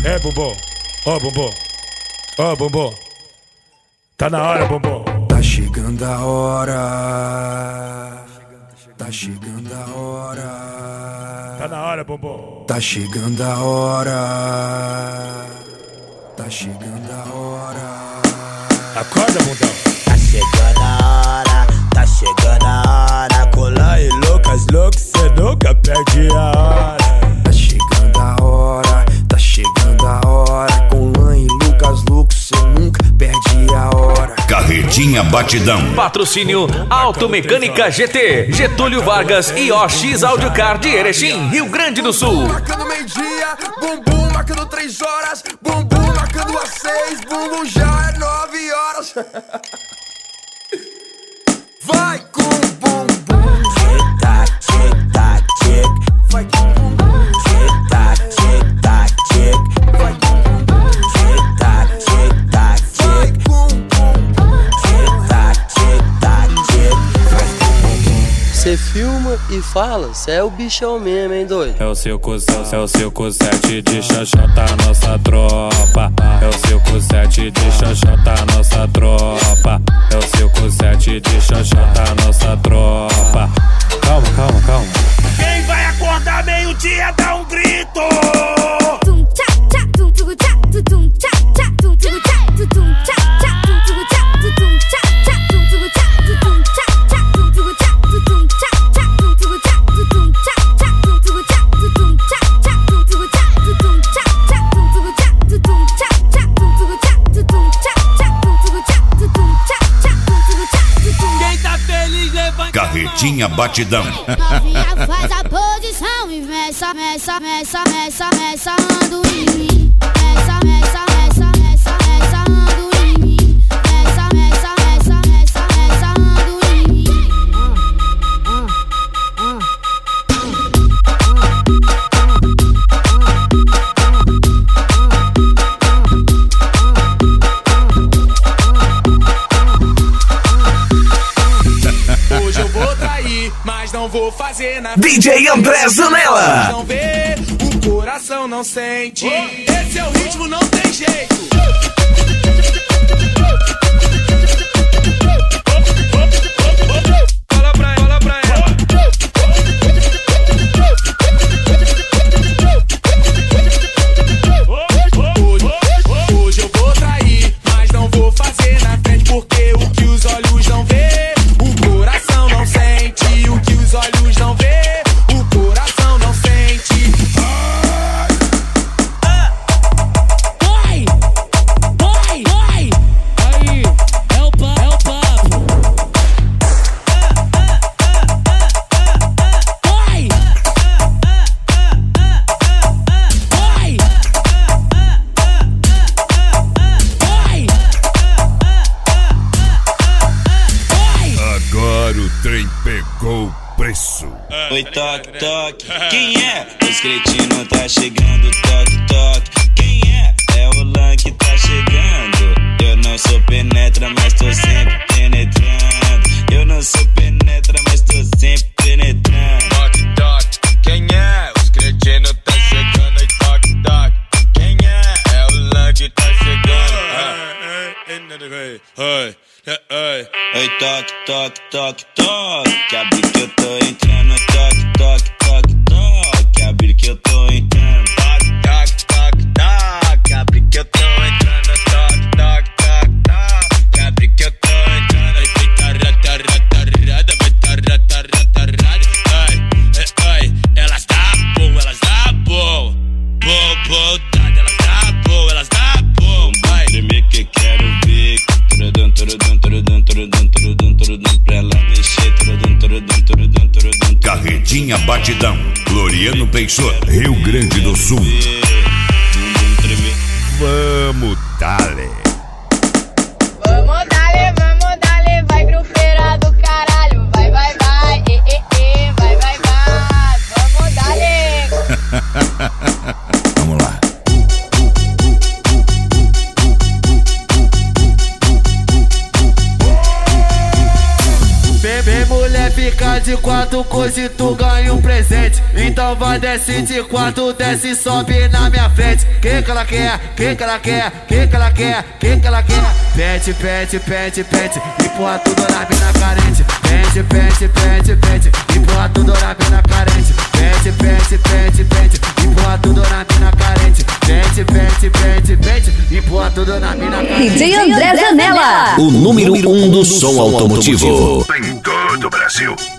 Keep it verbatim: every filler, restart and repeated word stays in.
É, bumbum. Ó, oh, bumbum. Ó, oh, bumbum. Tá na hora, bumbum. Tá chegando a hora. Tá chegando a hora. Tá na hora, bumbum. Tá chegando a hora. Tá chegando a hora. Acorda, bundão. Tá chegando a hora. Tá chegando a hora. Colar e Lucas, Lucas, cê nunca perde a hora. Tá chegando a hora. Tá chegando a hora. Com Lan e Lucas, Lucas, cê nunca perde a hora. Carretinha Batidão. Patrocínio Automecânica G T, Getúlio Vargas e O X Audiocar de Erechim, Rio Grande do Sul. Marcando meio-dia, bumbum, marcando três horas, bumbum, marcando às seis, bumbum, já é nove horas. Vai com bumbum. Tic-tac, tic-tac, tic. Vai com bumbum. Tic-tac, tic-tac, tic. Vai com bumbum. Tic-tac, tic-tac, Vai tic. com bumbum. Tic-tac, tic-tac, tic. Cê filma e fala, cê é o bichão mesmo, hein, doido? É o cinco, é o cinco sete de xoxota, nossa tropa. É o cinco sete de xoxota, nossa tropa. É o cinco sete de xoxota, nossa tropa. Calma, calma, calma. Quem vai acordar meio-dia dá um grito. Carretinha Batidão. Novinha faz a posição e meça, meça, meça, meça, meça, ando em mim. Meça, meça, meça, meça, meça, ando em mim. Meça, meça, meça, meça, meça, ando em mim. Hoje eu vou trair, mas não vou fazer na D J André Zanella. Não vê, o coração não sente. Esse é o ritmo, não tem jeito. Fala pra ela, fala pra ela. Hoje, hoje eu vou trair, mas não vou fazer na frente, porque o que os olhos não vê, o coração não sente. O que os olhos não vê, o coração não sente. Vai! Vai! Vai! Aí, é o papo, é o papo. Vai! Vai! Vai! Vai! Agora o trem pegou o preço. Oi, toque, toque. Quem é? Os cretinos tá chegando, toque, toque. Quem é? É o Lan que tá chegando. Eu não sou penetra, mas tô sempre penetrando. Eu não sou penetra, mas tô sempre penetrando. Toque, toque, quem é? Os cretinos tá chegando e toque, toque. Quem é? É o Lan que tá chegando. Oi, toque, toque, toque, toque. Abre que eu tô entrando, toque, toque, toque, toque. Abre que eu tô entrando, toque, toque, toque, toque. Abre que eu tô entrando, toque, toque, toque, toque. Abre que eu tô entrando. Ai, rata, rata, rata, rata, rata, rata. Ai, ai, elas tá bom, elas tá bom. Bom, bom, tá, elas tá bom, elas tá bom. Vai, treme que quero ver. Turodum, turodum, turodum, turodum, turodum, turodum. Pra ela mexer, turodum, turodum, turodum, turodum. Carretinha Batidão. Gloriano Peixoto, Rio Grande do Sul. Vamos, dale. Vamos dale, vamos dale, vai pro feira do caralho. Vai, vai, vai, e, e, e, vai, vai, vai. Vamos dale. Vamos lá. Vem, vem mulher, fica de quatro coisas e tu ganha um presente. Então Então vai desce de quatro, desce e sobe na minha frente. Que que ela quer, que que ela quer, que que ela quer, que que ela quer. Pente, pente, pente, pente, empurra tudo na mina carente. Pente, pente, pente, pente, empurra tudo na mina carente. Pente, pente, pente, pente, empurra tudo na mina carente. Pente, pente, pente, pente, empurra tudo na mina carente. D J André Zanella, o número um do som automotivo em todo o Brasil.